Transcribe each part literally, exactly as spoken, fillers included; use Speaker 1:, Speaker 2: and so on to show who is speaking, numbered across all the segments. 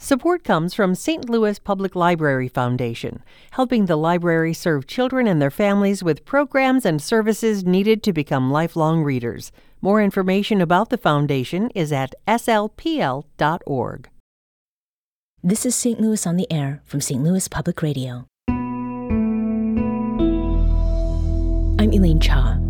Speaker 1: Support comes from Saint Louis Public Library Foundation, helping the library serve children and their families with programs and services needed to become lifelong readers. More information about the foundation is at s l p l dot org.
Speaker 2: This is Saint Louis on the Air from Saint Louis Public Radio. I'm Elaine Cha.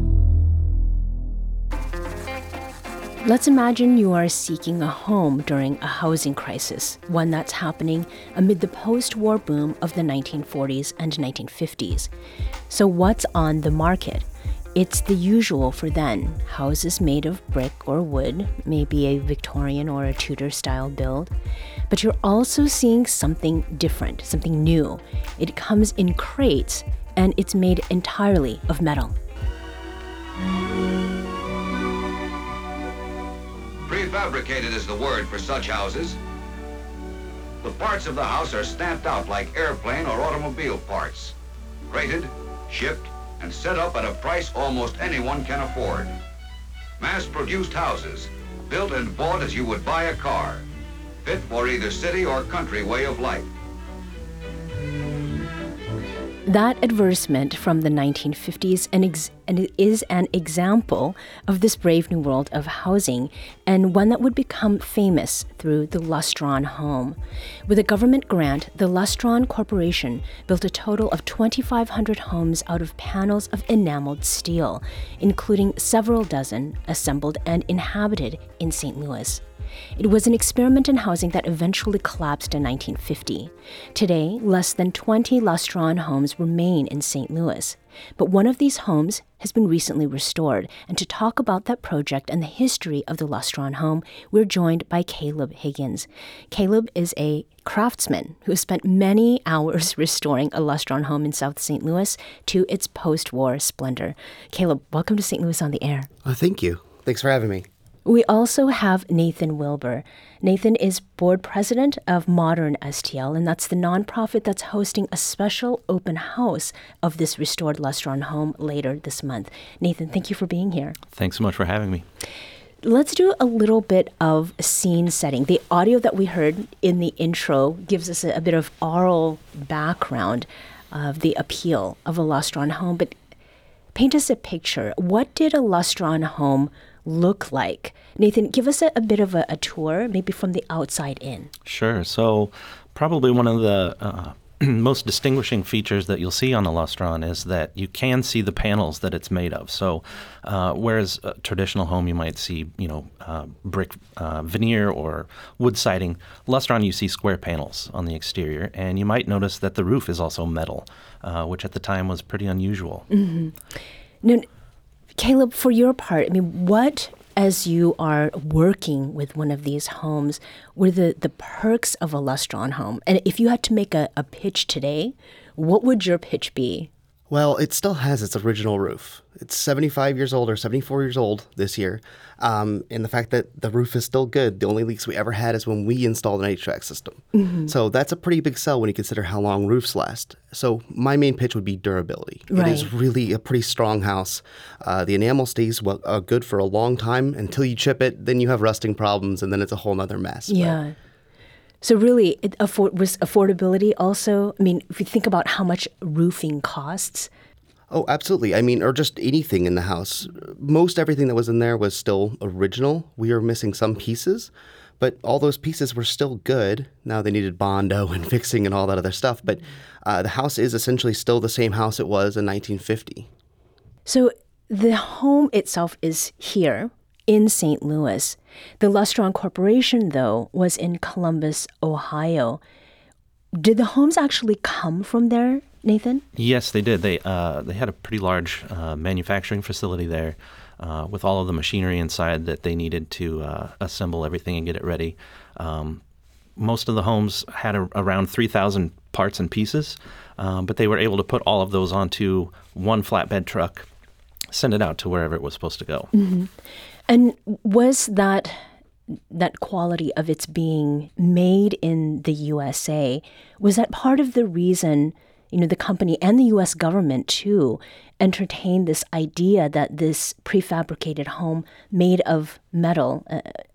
Speaker 2: Let's imagine you are seeking a home during a housing crisis, one that's happening amid the post-war boom of the nineteen forties and nineteen fifties. So what's on the market? It's the usual for then, houses made of brick or wood, maybe a Victorian or a Tudor-style build. But you're also seeing something different, something new. It comes in crates, and it's made entirely of metal.
Speaker 3: Prefabricated is the word for such houses. The parts of the house are stamped out like airplane or automobile parts, crated, shipped, and set up at a price almost anyone can afford. Mass-produced houses, built and bought as you would buy a car, fit for either city or country way of life.
Speaker 2: That advertisement from the nineteen fifties and, ex- and it is an example of this brave new world of housing, and one that would become famous through the Lustron home. With a government grant, the Lustron Corporation built a total of twenty-five hundred homes out of panels of enameled steel, including several dozen assembled and inhabited in Saint Louis. It was an experiment in housing that eventually collapsed in nineteen fifty. Today, less than twenty Lustron homes remain in Saint Louis. But one of these homes has been recently restored. And to talk about that project and the history of the Lustron home, we're joined by Caleb Higgins. Caleb is a craftsman who has spent many hours restoring a Lustron home in South Saint Louis to its post-war splendor. Caleb, welcome to Saint Louis on the Air.
Speaker 4: Oh, thank you. Thanks for having me.
Speaker 2: We also have Nathan Wilbur. Nathan is board president of Modern S T L, and that's the nonprofit that's hosting a special open house of this restored Lustron home later this month. Nathan, thank you for being here.
Speaker 5: Thanks so much for having me.
Speaker 2: Let's do a little bit of scene setting. The audio that we heard in the intro gives us a, a bit of oral background of the appeal of a Lustron home, but paint us a picture. What did a Lustron home look like? Nathan, give us a, a bit of a, a tour, maybe from the outside in.
Speaker 5: Sure. So probably one of the uh, most distinguishing features that you'll see on a Lustron is that you can see the panels that it's made of. So uh, whereas a traditional home you might see, you know, uh, brick uh, veneer or wood siding, Lustron you see square panels on the exterior, and you might notice that the roof is also metal, uh, which at the time was pretty unusual.
Speaker 2: Mm-hmm. Now, Caleb, for your part, I mean, what, as you are working with one of these homes, were the, the perks of a Lustron home? And if you had to make a, a pitch today, what would your pitch be?
Speaker 4: Well, it still has its original roof. It's seventy-five years old or seventy-four years old this year. Um, and the fact that the roof is still good, the only leaks we ever had is when we installed an H V A C system. Mm-hmm. So that's a pretty big sell when you consider how long roofs last. So my main pitch would be durability.
Speaker 2: Right.
Speaker 4: It is really a pretty strong house. Uh, the enamel stays well, uh, good for a long time until you chip it. Then you have rusting problems, and then it's a whole nother mess.
Speaker 2: Yeah. But So really, it afford- was affordability also? I mean, if you think about how much roofing costs.
Speaker 4: Oh, absolutely. I mean, or just anything in the house. Most everything that was in there was still original. We were missing some pieces, but all those pieces were still good. Now they needed Bondo and fixing and all that other stuff. But uh, the house is essentially still the same house it was in nineteen fifty.
Speaker 2: So the home itself is here in Saint Louis. The Lustron Corporation, though, was in Columbus, Ohio. Did the homes actually come from there, Nathan?
Speaker 5: Yes, they did. They uh, they had a pretty large uh, manufacturing facility there uh, with all of the machinery inside that they needed to uh, assemble everything and get it ready. Um, most of the homes had a, around three thousand parts and pieces, um, but they were able to put all of those onto one flatbed truck, send it out to wherever it was supposed to go.
Speaker 2: Mm-hmm. And was that that quality of its being made in the U S A, was that part of the reason, you know, the company and the U S government too entertained this idea that this prefabricated home made of metal uh,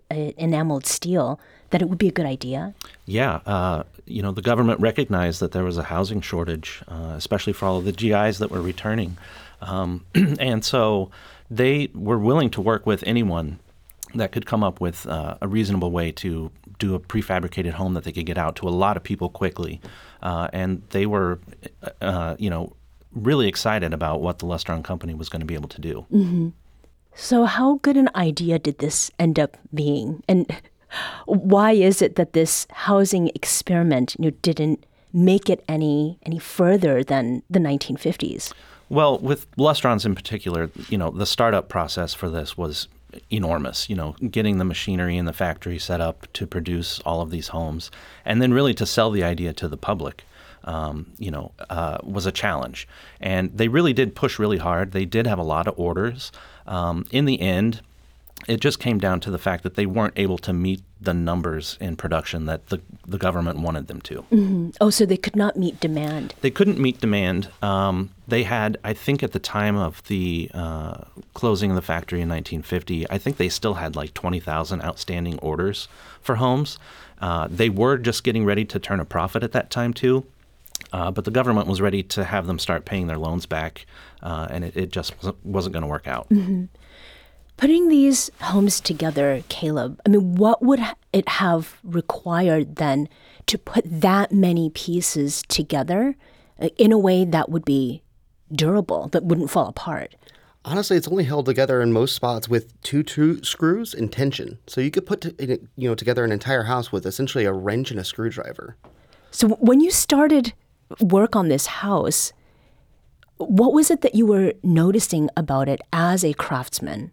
Speaker 2: uh, enameled steel, that it would be a good idea?
Speaker 5: Yeah, uh, you know, the government recognized that there was a housing shortage, uh, especially for all of the G Is that were returning. Um, and so they were willing to work with anyone that could come up with uh, a reasonable way to do a prefabricated home that they could get out to a lot of people quickly. Uh, and they were, uh, you know, really excited about what the Lustron company was going to be able to do.
Speaker 2: Mm-hmm. So how good an idea did this end up being? And why is it that this housing experiment, you know, didn't make it any any further than the nineteen fifties?
Speaker 5: Well, with Lustrons in particular, you know, the startup process for this was enormous, you know, getting the machinery in the factory set up to produce all of these homes, and then really to sell the idea to the public, um, you know, uh, was a challenge. And they really did push really hard. They did have a lot of orders. Um, in the end, it just came down to the fact that they weren't able to meet the numbers in production that the, the government wanted them to.
Speaker 2: Mm-hmm. Oh, so they could not meet demand.
Speaker 5: They couldn't meet demand. Um, they had, I think at the time of the uh, closing of the factory in nineteen fifty, I think they still had like twenty thousand outstanding orders for homes. Uh, they were just getting ready to turn a profit at that time too. Uh, but the government was ready to have them start paying their loans back, uh, and it, it just wasn't, wasn't going to work out.
Speaker 2: Mm-hmm. Putting these homes together, Caleb, I mean, what would it have required then to put that many pieces together in a way that would be durable, that wouldn't fall apart?
Speaker 4: Honestly, it's only held together in most spots with two, two screws and tension. So you could put to, you know together an entire house with essentially a wrench and a screwdriver.
Speaker 2: So when you started work on this house, what was it that you were noticing about it as a craftsman?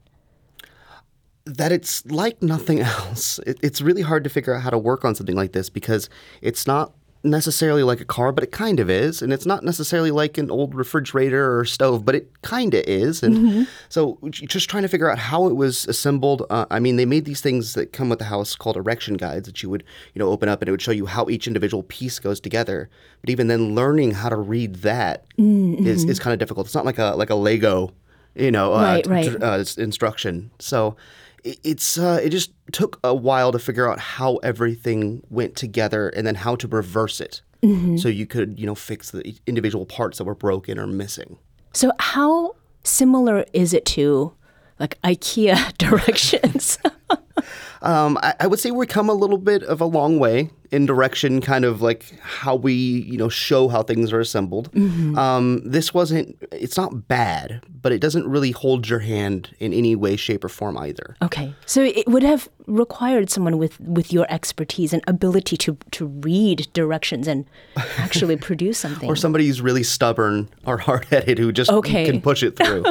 Speaker 4: That it's like nothing else. It, it's really hard to figure out how to work on something like this because it's not necessarily like a car, but it kind of is. And it's not necessarily like an old refrigerator or stove, but it kind of is. And mm-hmm. so just trying to figure out how it was assembled. Uh, I mean, they made these things that come with the house called erection guides that you would, you know, open up and it would show you how each individual piece goes together. But even then learning how to read that mm-hmm. is, is kind of difficult. It's not like a like a Lego, you know,
Speaker 2: right,
Speaker 4: uh,
Speaker 2: right.
Speaker 4: Uh, instruction. So It's uh, it just took a while to figure out how everything went together and then how to reverse it mm-hmm. so you could, you know, fix the individual parts that were broken or missing.
Speaker 2: So how similar is it to like IKEA directions?
Speaker 4: um, I, I would say we come a little bit of a long way in direction, kind of like how we, you know, show how things are assembled. Mm-hmm. Um, this wasn't, it's not bad, but it doesn't really hold your hand in any way, shape, or form either.
Speaker 2: Okay. So it would have required someone with, with your expertise and ability to, to read directions and actually produce something.
Speaker 4: Or somebody who's really stubborn or hard-headed who just
Speaker 2: okay.
Speaker 4: can push it through.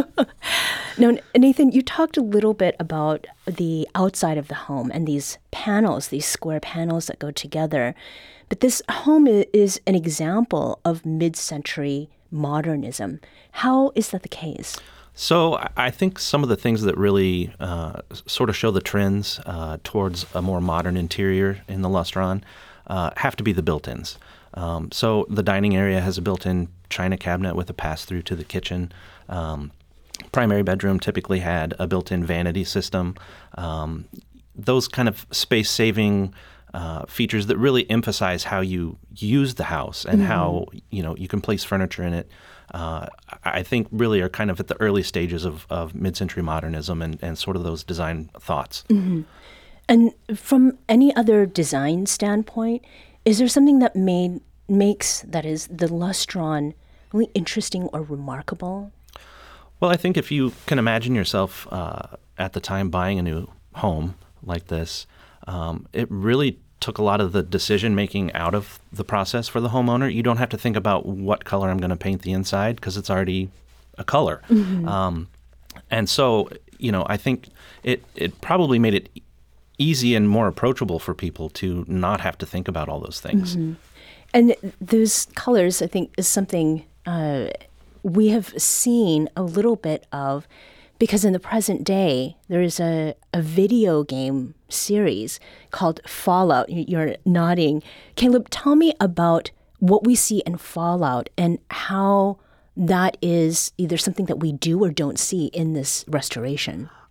Speaker 2: Now, Nathan, you talked a little bit about the outside of the home and these panels, these square panels that go together. But this home is an example of mid-century modernism. How is that the case?
Speaker 5: So I think some of the things that really uh, sort of show the trends uh, towards a more modern interior in the Lustron uh, have to be the built-ins. Um, so the dining area has a built-in china cabinet with a pass-through to the kitchen. Um, primary bedroom typically had a built-in vanity system. Um, those kind of space-saving uh, features that really emphasize how you use the house and mm-hmm. how, you know, you can place furniture in it, uh, I think really are kind of at the early stages of, of mid-century modernism and, and sort of those design thoughts.
Speaker 2: Mm-hmm. And from any other design standpoint, is there something that made makes, that is, the Lustron really interesting or remarkable?
Speaker 5: Well, I think if you can imagine yourself uh, at the time buying a new home like this, um, it really took a lot of the decision-making out of the process for the homeowner. You don't have to think about what color I'm going to paint the inside because it's already a color. Mm-hmm. Um, and so, you know, I think it, it probably made it easy and more approachable for people to not have to think about all those things.
Speaker 2: Mm-hmm. And those colors, I think, is something uh, we have seen a little bit of, because in the present day, there is a, a video game series called Fallout. You're nodding. Caleb, tell me about what we see in Fallout and how that is either something that we do or don't see in this restoration.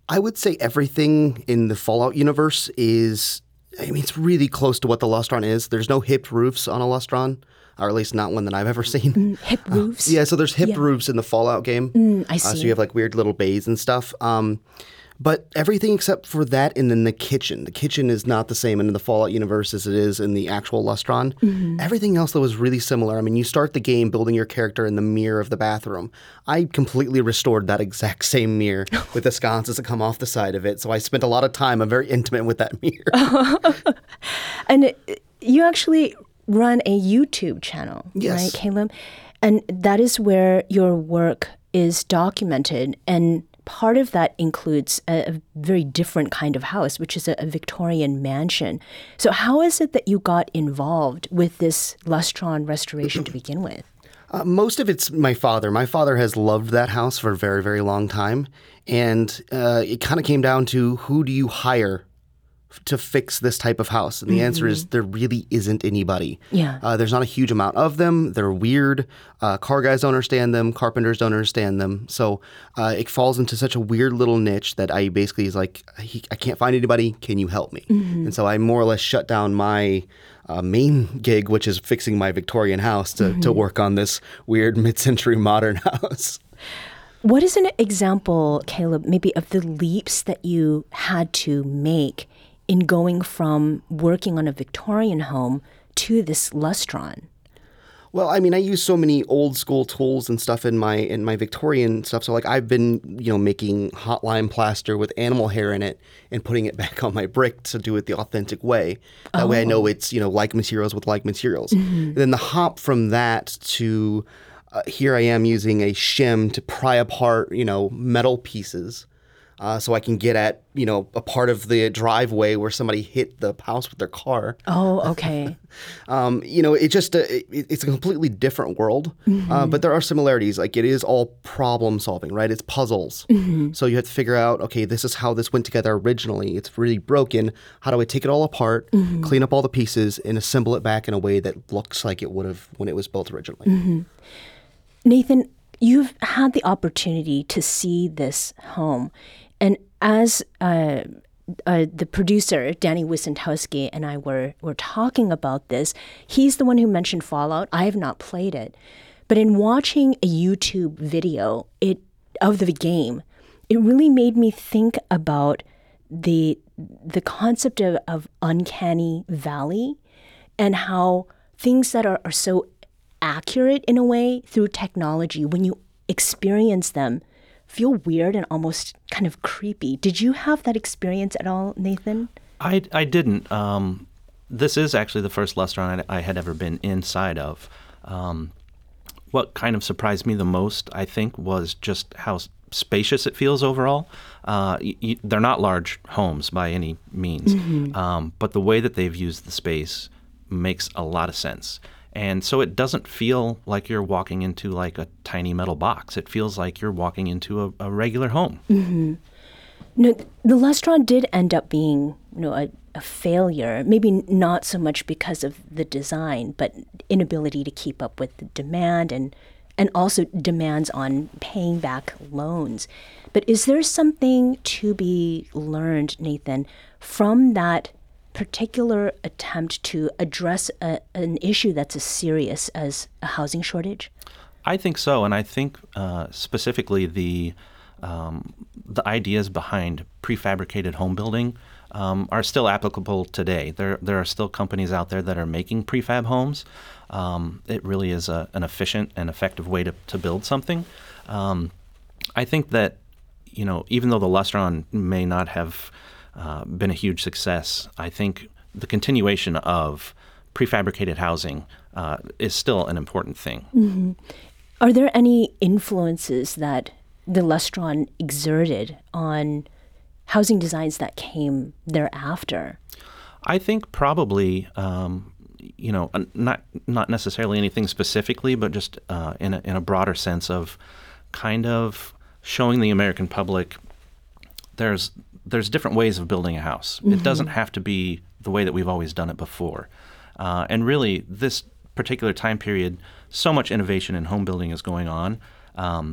Speaker 4: I would say everything in the Fallout universe is, I mean, it's really close to what the Lustron is. There's no hipped roofs on a Lustron, or at least not one that I've ever seen.
Speaker 2: Mm, hip roofs?
Speaker 4: Uh, yeah, so there's hipped
Speaker 2: Yeah.
Speaker 4: roofs in the Fallout game.
Speaker 2: Mm, I see.
Speaker 4: Uh, so you have like weird little bays and stuff. Um, but everything except for that, and then the kitchen. The kitchen is not the same in the Fallout universe as it is in the actual Lustron.
Speaker 2: Mm-hmm.
Speaker 4: Everything else, though, is really similar. I mean, you start the game building your character in the mirror of the bathroom. I completely restored that exact same mirror with the sconces that come off the side of it. So I spent a lot of time. I'm very intimate with that mirror.
Speaker 2: And it- you actually run a YouTube channel,
Speaker 4: Yes.
Speaker 2: right, Caleb? And that is where your work is documented. And part of that includes a, a very different kind of house, which is a, a Victorian mansion. So how is it that you got involved with this Lustron restoration to begin with?
Speaker 4: Uh, most of it's my father. My father has loved that house for a very, very long time. And uh, it kind of came down to, who do you hire f- to fix this type of house? And the answer is, there really isn't anybody.
Speaker 2: Yeah.
Speaker 4: Uh, there's not a huge amount of them. They're weird. Uh, car guys don't understand them. Carpenters don't understand them. So uh, it falls into such a weird little niche that I basically is like, I I can't find anybody. Can you help me? And so I more or less shut down my uh, main gig, which is fixing my Victorian house, to, to work on this weird mid-century modern house.
Speaker 2: What is an example, Caleb, maybe of the leaps that you had to make in going from working on a Victorian home to this Lustron?
Speaker 4: Well, I mean, I use so many old school tools and stuff in my in my Victorian stuff. So, like, I've been, you know, making hot lime plaster with animal hair in it and putting it back on my brick to do it the authentic way. That way, I know it's, you know, like materials with like materials. And then the hop from that to uh, here I am using a shim to pry apart, you know, metal pieces. Uh, so I can get at, you know, a part of the driveway where somebody hit the house with their car.
Speaker 2: Oh, okay.
Speaker 4: Um, you know, it just uh, it, it's a completely different world, uh, but there are similarities. Like, it is all problem solving, right? It's puzzles. So you have to figure out, okay, this is how this went together originally. It's really broken. How do I take it all apart, clean up all the pieces, and assemble it back in a way that looks like it would have when it was built originally?
Speaker 2: Nathan, you've had the opportunity to see this home. And as uh, uh, the producer, Danny Wicentowski, and I were, were talking about this, he's the one who mentioned Fallout. I have not played it. But in watching a YouTube video it of the game, it really made me think about the the concept of, of uncanny valley and how things that are, are so accurate in a way through technology, when you experience them, feel weird and almost kind of creepy. Did you have that experience at all, Nathan?
Speaker 5: I, I didn't. Um, this is actually the first Lustron I, I had ever been inside of. Um, what kind of surprised me the most, I think, was just how s- spacious it feels overall. Uh, y- y- they're not large homes by any means, um, but the way that they've used the space makes a lot of sense. And so it doesn't feel like you're walking into like a tiny metal box. It feels like you're walking into a, a regular home.
Speaker 2: No, the Lustron did end up being, you know, a, a failure. Maybe not so much because of the design, but inability to keep up with the demand and and also demands on paying back loans. But is there something to be learned, Nathan, from that particular attempt to address a, an issue that's as serious as a housing shortage?
Speaker 5: I think so, and I think uh, specifically the um, the ideas behind prefabricated home building um, are still applicable today. There there are still companies out there that are making prefab homes. Um, it really is a, an efficient and effective way to, to build something. Um, I think that, you know, even though the Lustron may not have uh, been a huge success, I think the continuation of prefabricated housing uh, is still an important thing.
Speaker 2: Mm-hmm. Are there any influences that the Lustron exerted on housing designs that came thereafter?
Speaker 5: I think probably, um, you know, not not necessarily anything specifically, but just uh, in a, in a broader sense of kind of showing the American public there's there's different ways of building a house. Mm-hmm. It doesn't have to be the way that we've always done it before. Uh, and really, this particular time period, so much innovation in home building is going on. Um,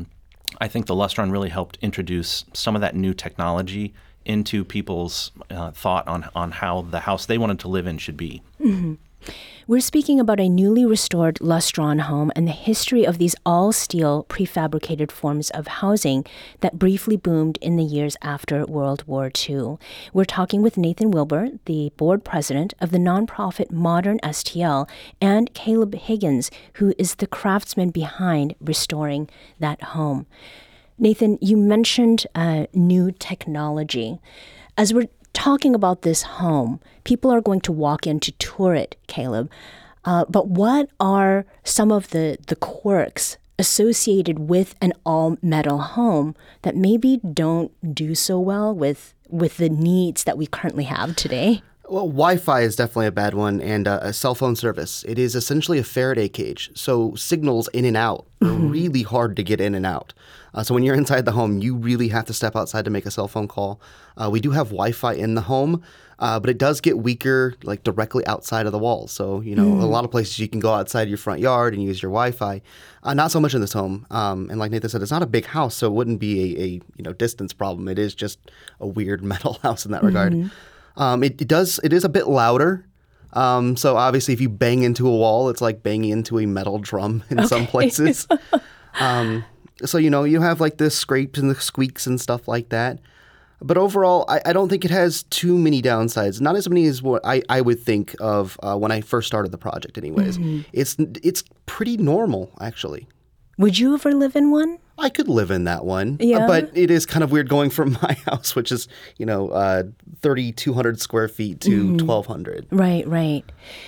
Speaker 5: I think the Lustron really helped introduce some of that new technology into people's uh, thought on, on how the house they wanted to live in should be.
Speaker 2: Mm-hmm. We're speaking about a newly restored Lustron home and the history of these all-steel prefabricated forms of housing that briefly boomed in the years after World War Two. We're talking with Nathan Wilbur, the board president of the nonprofit Modern S T L, and Caleb Higgins, who is the craftsman behind restoring that home. Nathan, you mentioned uh, new technology. As we're talking about this home, people are going to walk in to tour it, Caleb. Uh, but what are some of the, the quirks associated with an all-metal home that maybe don't do so well with with the needs that we currently have today?
Speaker 4: Well, Wi-Fi is definitely a bad one, and uh, a cell phone service. It is essentially a Faraday cage, so signals in and out are mm-hmm. really hard to get in and out. Uh, so when you're inside the home, you really have to step outside to make a cell phone call. Uh, we do have Wi-Fi in the home, uh, but it does get weaker like directly outside of the walls. So, you know, mm. a lot of places you can go outside your front yard and use your Wi-Fi. Uh, not so much in this home. Um, and like Nathan said, it's not a big house, so it wouldn't be a, a you know distance problem. It is just a weird metal house in that regard. Mm-hmm. Um, it, it does. It is a bit louder. Um, so obviously, if you bang into a wall, it's like banging into a metal drum in okay. some places. um, so you know, you have like the scrapes and the squeaks and stuff like that. But overall, I, I don't think it has too many downsides. Not as many as what I, I would think of uh, when I first started the project. Anyways, mm-hmm. it's it's pretty normal actually.
Speaker 2: Would you ever live in one?
Speaker 4: I could live in that one,
Speaker 2: yeah.
Speaker 4: uh, but it is kind of weird going from my house, which is, you know, uh, thirty-two hundred square feet to mm-hmm. twelve hundred.
Speaker 2: Right, right.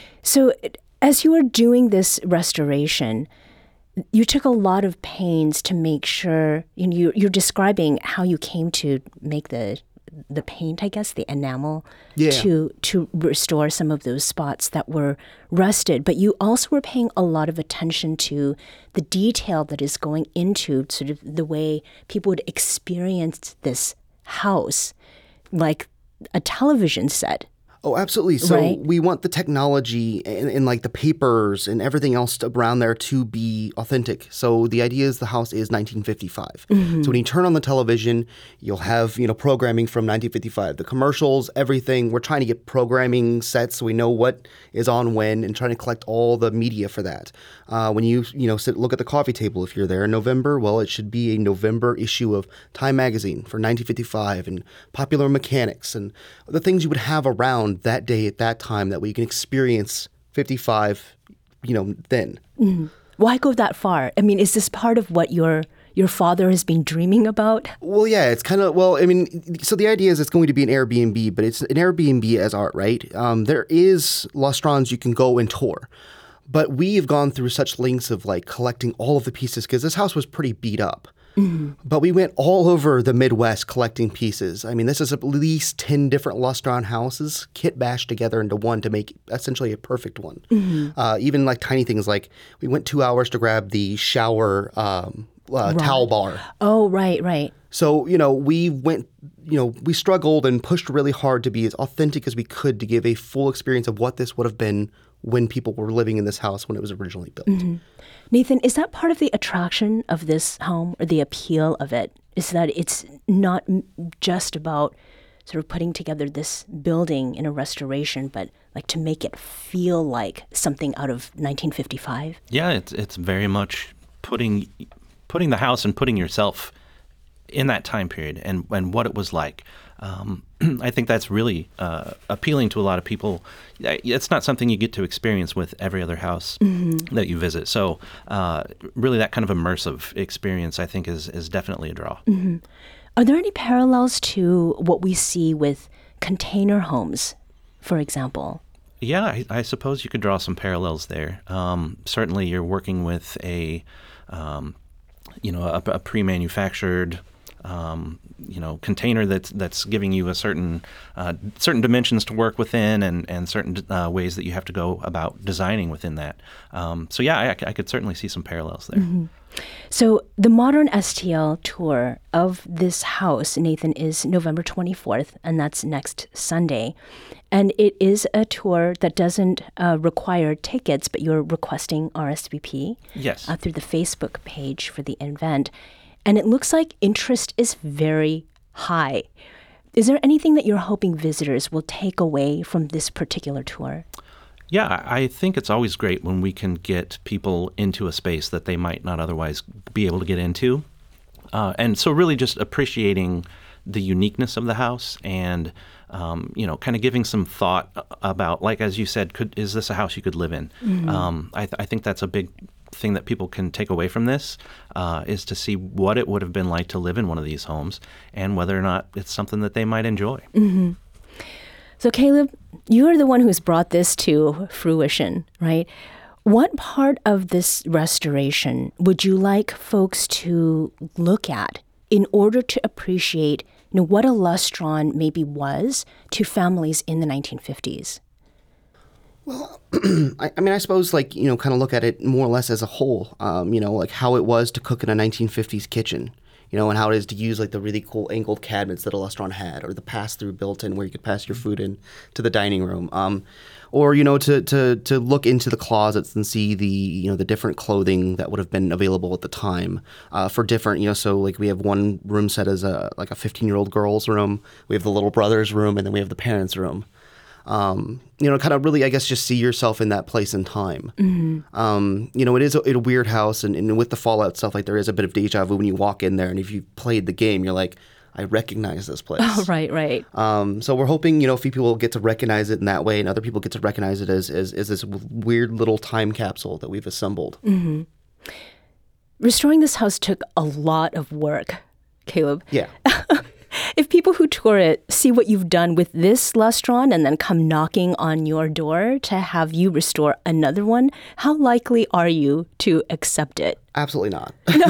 Speaker 2: So as you were doing this restoration, you took a lot of pains to make sure, you know, you, you're describing how you came to make the the paint, I guess, the enamel,
Speaker 4: yeah.
Speaker 2: to to restore some of those spots that were rusted. But you also were paying a lot of attention to the detail that is going into sort of the way people would experience this house, like a television set.
Speaker 4: Oh, absolutely. So
Speaker 2: right?
Speaker 4: we want the technology and, and like the papers and everything else around there to be authentic. So the idea is the house is nineteen fifty-five. Mm-hmm. So when you turn on the television, you'll have, you know, programming from nineteen fifty-five. The commercials, everything. We're trying to get programming sets so we know what is on when and trying to collect all the media for that. Uh, when you, you know, sit, look at the coffee table, if you're there in November, well, it should be a November issue of Time Magazine for nineteen fifty-five and Popular Mechanics and the things you would have around that day at that time that we can experience fifty-five, you know, then.
Speaker 2: Mm-hmm. Why go that far? I mean, is this part of what your your father has been dreaming about?
Speaker 4: Well, yeah, it's kind of, well, I mean, so the idea is it's going to be an Airbnb, but it's an Airbnb as art, right? Um, there is Lustrons you can go and tour. But we've gone through such lengths of like collecting all of the pieces because this house was pretty beat up. Mm-hmm. But we went all over the Midwest collecting pieces. I mean, this is at least ten different Lustron houses kit bashed together into one to make essentially a perfect one. Mm-hmm. Uh, even like tiny things like we went two hours to grab the shower um, uh,
Speaker 2: right.
Speaker 4: towel bar.
Speaker 2: Oh, right, right.
Speaker 4: So, you know, we went, you know, we struggled and pushed really hard to be as authentic as we could to give a full experience of what this would have been when people were living in this house when it was originally built.
Speaker 2: Mm-hmm. Nathan, is that part of the attraction of this home or the appeal of it? Is that it's not just about sort of putting together this building in a restoration, but like to make it feel like something out of nineteen fifty-five?
Speaker 5: Yeah, it's it's very much putting putting the house and putting yourself in that time period and, and what it was like. Um, I think that's really uh, appealing to a lot of people. It's not something you get to experience with every other house mm-hmm. that you visit. So uh, really that kind of immersive experience, I think, is, is definitely a draw.
Speaker 2: Mm-hmm. Are there any parallels to what we see with container homes, for example?
Speaker 5: Yeah, I, I suppose you could draw some parallels there. Um, certainly you're working with a, um, you know, a, a pre-manufactured Um, you know, container that's that's giving you a certain uh, certain dimensions to work within, and and certain uh, ways that you have to go about designing within that. Um, so yeah, I, I could certainly see some parallels there.
Speaker 2: Mm-hmm. So the Modern S T L tour of this house, Nathan, is November twenty-fourth, and that's next Sunday. And it is a tour that doesn't uh, require tickets, but you're requesting R S V P
Speaker 5: yes.
Speaker 2: uh, through the Facebook page for the event. and it looks like interest is very high. Is there anything that you're hoping visitors will take away from this particular tour?
Speaker 5: Yeah, I think it's always great when we can get people into a space that they might not otherwise be able to get into. Uh, and so really just appreciating the uniqueness of the house and, um, you know, kind of giving some thought about, like, as you said, could is this a house you could live in? Mm-hmm. Um, I, th- I think that's a big thing that people can take away from this, uh, is to see what it would have been like to live in one of these homes and whether or not it's something that they might enjoy.
Speaker 2: Mm-hmm. So Caleb, you're the one who's brought this to fruition, right? What part of this restoration would you like folks to look at in order to appreciate, you know, what a lustron maybe was to families in the nineteen fifties?
Speaker 4: Well, I, I mean, I suppose, like, you know, kind of look at it more or less as a whole, um, you know, like how it was to cook in a nineteen fifties kitchen, you know, and how it is to use, like, the really cool angled cabinets that a restaurant had, or the pass-through built-in where you could pass your food in to the dining room. Um, or, you know, to, to, to look into the closets and see the, you know, the different clothing that would have been available at the time uh, for different, you know, so, like, we have one room set as a, like, a fifteen-year-old girl's room, we have the little brother's room, and then we have the parents' room. Um, you know, kind of really, I guess, just see yourself in that place and time. Mm-hmm. Um, you know, it is a, a weird house, and, and with the Fallout stuff, like, there is a bit of deja vu when you walk in there, and if you played the game, you're like, I recognize this place.
Speaker 2: Oh, right, right.
Speaker 4: Um, so we're hoping, you know, a few people get to recognize it in that way, and other people get to recognize it as, as, as this weird little time capsule that we've assembled.
Speaker 2: Mm-hmm. Restoring this house took a lot of work, Caleb.
Speaker 4: Yeah.
Speaker 2: If people who tour it see what you've done with this lustron and then come knocking on your door to have you restore another one, how likely are you to accept it?
Speaker 4: Absolutely not. No.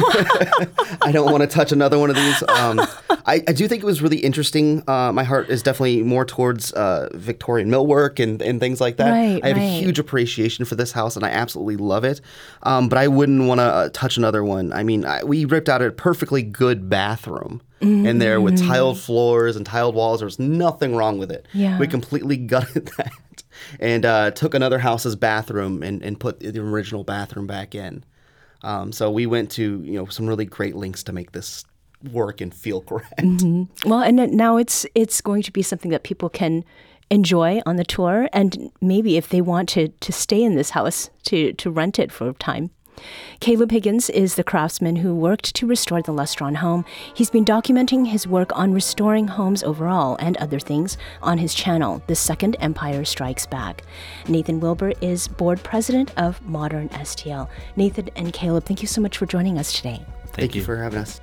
Speaker 4: I don't want to touch another one of these. Um, I, I do think it was really interesting. Uh, my heart is definitely more towards uh, Victorian millwork and, and things like that.
Speaker 2: Right,
Speaker 4: I have
Speaker 2: right.
Speaker 4: a huge appreciation for this house, and I absolutely love it. Um, but I wouldn't want to uh, touch another one. I mean, I, we ripped out a perfectly good bathroom mm-hmm. in there with tiled floors and tiled walls. There was nothing wrong with it.
Speaker 2: Yeah.
Speaker 4: We completely gutted that and uh, took another house's bathroom and, and put the original bathroom back in. Um, so we went to, you know, some really great lengths to make this work and feel correct.
Speaker 2: Mm-hmm. Well, and now it's it's going to be something that people can enjoy on the tour, and maybe if they want to to stay in this house, to to rent it for a time. Caleb Higgins is the craftsman who worked to restore the Lustron home. He's been documenting his work on restoring homes overall and other things on his channel, The Second Empire Strikes Back. Nathan Wilbur is board president of Modern S T L. Nathan and Caleb, thank you so much for joining us today.
Speaker 5: Thank,
Speaker 4: Thank
Speaker 5: you
Speaker 4: you for having us.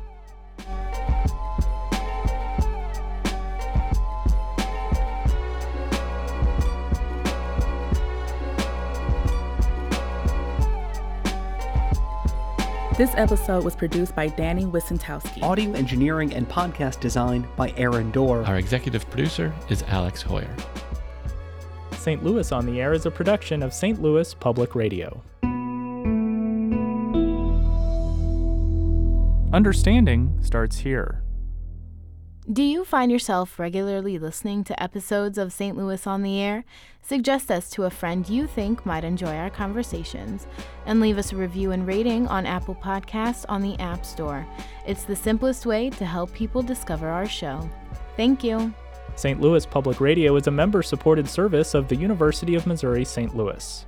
Speaker 6: This episode was produced by Danny Wissentowski.
Speaker 7: Audio engineering and podcast design by Aaron Dorr.
Speaker 8: Our executive producer is Alex Hoyer.
Speaker 9: Saint Louis on the Air is a production of Saint Louis Public Radio. Understanding starts here.
Speaker 10: Do you find yourself regularly listening to episodes of Saint Louis on the Air? Suggest us to a friend you think might enjoy our conversations, and leave us a review and rating on Apple Podcasts on the App Store. It's the simplest way to help people discover our show. Thank you.
Speaker 9: Saint Louis Public Radio is a member-supported service of the University of Missouri Saint Louis.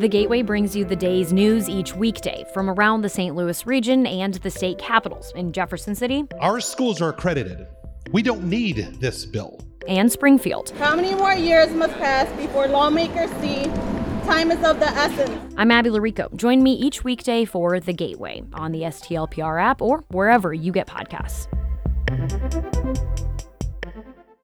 Speaker 11: The Gateway brings you the day's news each weekday from around the Saint Louis region and the state capitals in Jefferson City.
Speaker 12: Our schools are accredited. We don't need this bill.
Speaker 11: And Springfield.
Speaker 13: How many more years must pass before lawmakers see time is of the essence?
Speaker 11: I'm Abby Larico. Join me each weekday for The Gateway on the S T L P R app or wherever you get podcasts.